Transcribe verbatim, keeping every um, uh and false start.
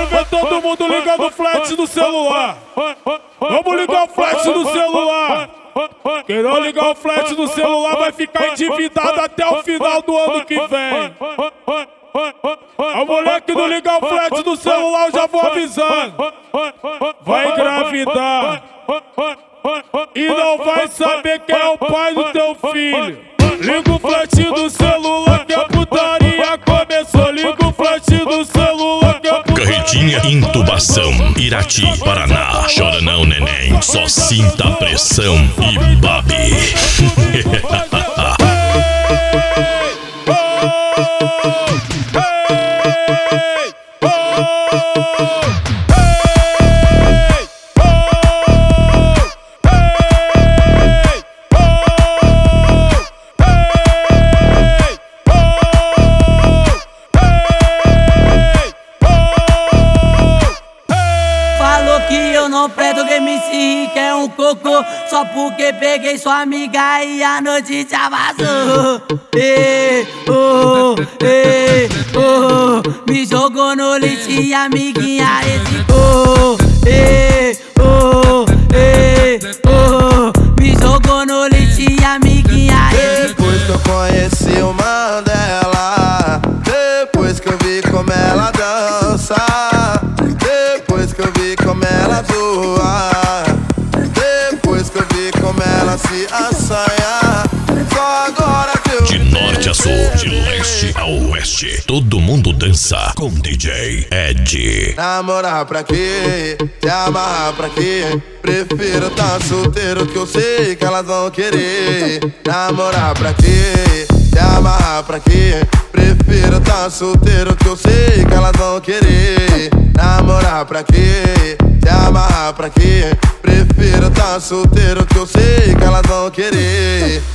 ver todo mundo ligando o flash do celular. Vamos ligar o flash do celular. Quem não ligar o flash do celular vai ficar endividado até o final do ano que vem. A mulher que não ligar o flash do celular eu já vou avisando. Vai engravidar e não vai saber quem é o pai do teu filho. Liga o flash do celular que a putaria começou. Liga o flash do celular que a putaria... Carretinha Intubação, Irati, Paraná. Chora não, neném, só sinta a pressão e babe. Não preto que me se que é um cocô. Só porque peguei sua amiga e a noite já vazou. Ei, oh, ei, oh. Me jogou no lixo e a amiguinha reciclou. Ei, oh, ei, oh. Me jogou no lixo e a amiguinha reciclou. Depois que eu conheci o Mandela, depois que eu vi como ela dança, depois que eu vi como ela voa, depois que eu vi como ela se assanha, só agora que eu... De norte a sul, de leste a oeste, todo mundo dança com D J Ed. Namorar pra quê? Se amarrar pra quê? Prefiro tá solteiro que eu sei que elas vão querer. Namorar pra quê? Se amarrar pra quê? Prefiro tá solteiro que eu sei que elas vão querer. Namorar pra quê? Se amarrar pra quê? Prefiro tá solteiro que eu sei que elas vão querer.